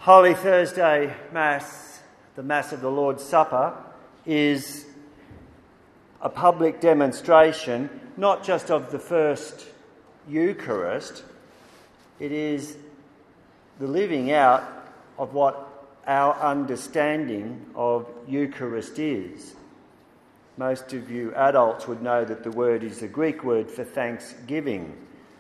Holy Thursday Mass, the Mass of the Lord's Supper, is a public demonstration not just of the first Eucharist, it is the living out of what our understanding of Eucharist is. Most of you adults would know that the word is the Greek word for thanksgiving.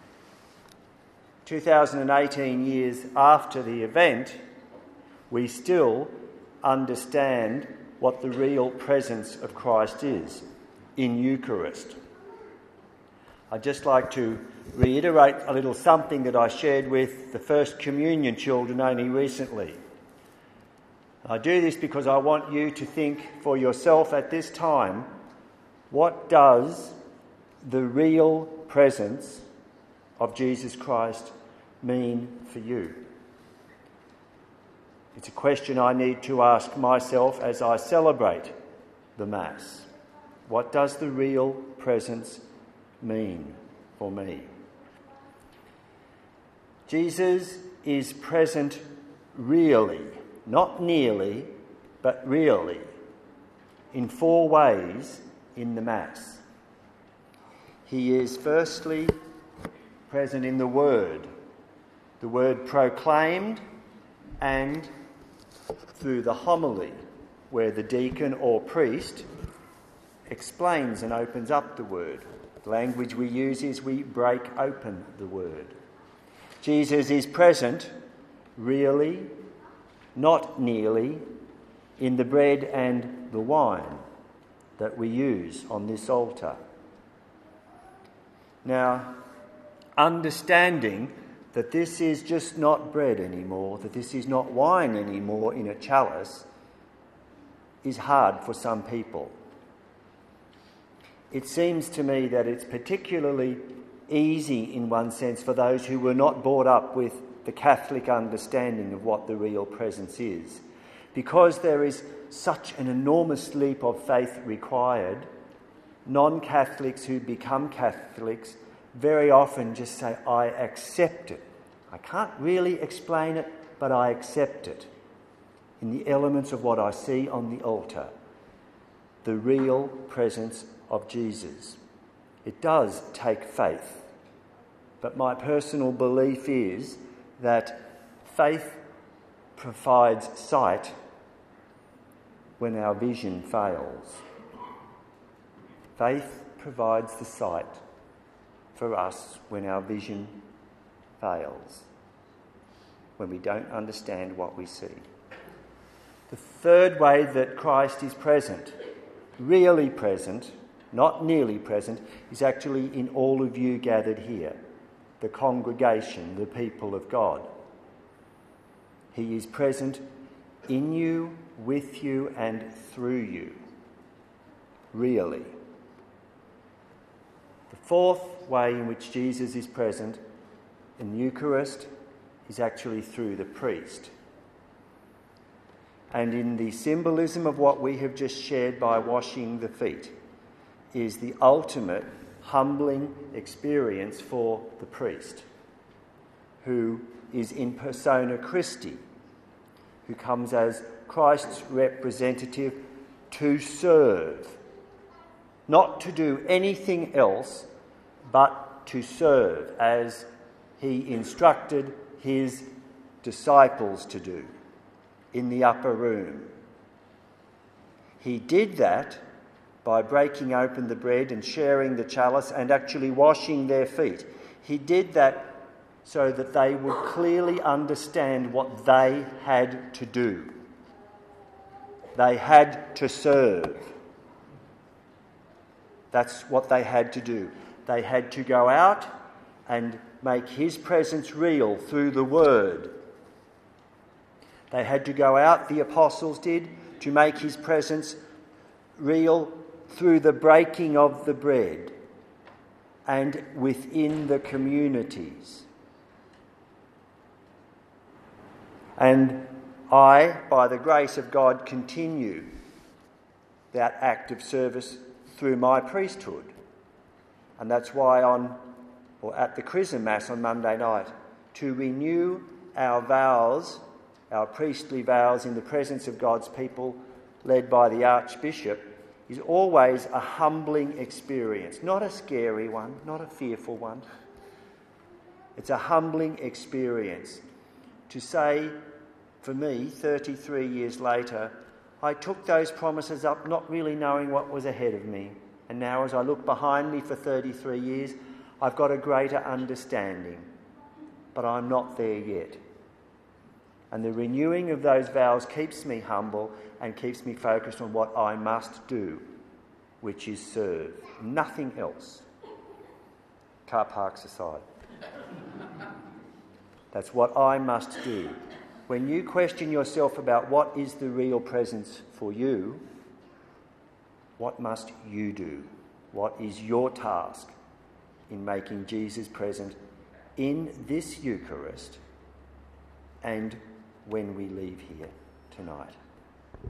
2018 years after the event, we still understand what the real presence of Christ is in Eucharist. I'd just like to reiterate a little something that I shared with the First Communion children only recently. I do this because I want you to think for yourself at this time, what does the real presence of Jesus Christ mean for you? It's a question I need to ask myself as I celebrate the Mass. What does the real presence mean for me? Jesus is present really, not nearly, but really, in 4 ways in the Mass. He is firstly present in the Word proclaimed, and through the homily, where the deacon or priest explains and opens up the Word. The language we use is we break open the Word. Jesus is present, really, not nearly, in the bread and the wine that we use on this altar. Now, understanding that this is just not bread anymore, that this is not wine anymore in a chalice, is hard for some people. It seems to me that it's particularly easy in one sense for those who were not brought up with the Catholic understanding of what the real presence is. Because there is such an enormous leap of faith required, non-Catholics who become Catholics very often just say, I accept it. I can't really explain it, but I accept it in the elements of what I see on the altar, the real presence of Jesus. It does take faith, but my personal belief is that faith provides sight when our vision fails. Faith provides the sight for us when our vision fails, when we don't understand what we see. The third way that Christ is present, really present, not nearly present, is actually in all of you gathered here, the congregation, the people of God. He is present in you, with you, and through you, really. The fourth way in which Jesus is present in the Eucharist is actually through the priest. And in the symbolism of what we have just shared by washing the feet is the ultimate humbling experience for the priest, who is in persona Christi, who comes as Christ's representative to serve, not to do anything else, but to serve as he instructed his disciples to do in the upper room. He did that by breaking open the bread and sharing the chalice and actually washing their feet. He did that so that they would clearly understand what they had to do. They had to serve. That's what they had to do. They had to go out and make his presence real through the word. They had to go out, the apostles did, to make his presence real through the breaking of the bread and within the communities. And I, by the grace of God, continue that act of service through my priesthood. And that's why at the Chrism Mass on Monday night, to renew our vows our priestly vows in the presence of God's people, led by the Archbishop, is always a humbling experience. Not a scary one, not a fearful one. It's a humbling experience to say, for me, 33 years later, I took those promises up not really knowing what was ahead of me. And now as I look behind me for 33 years, I've got a greater understanding. But I'm not there yet. And the renewing of those vows keeps me humble and keeps me focused on what I must do, which is serve. Nothing else. Car parks aside. That's what I must do. When you question yourself about what is the real presence for you, what must you do? What is your task in making Jesus present in this Eucharist and when we leave here tonight?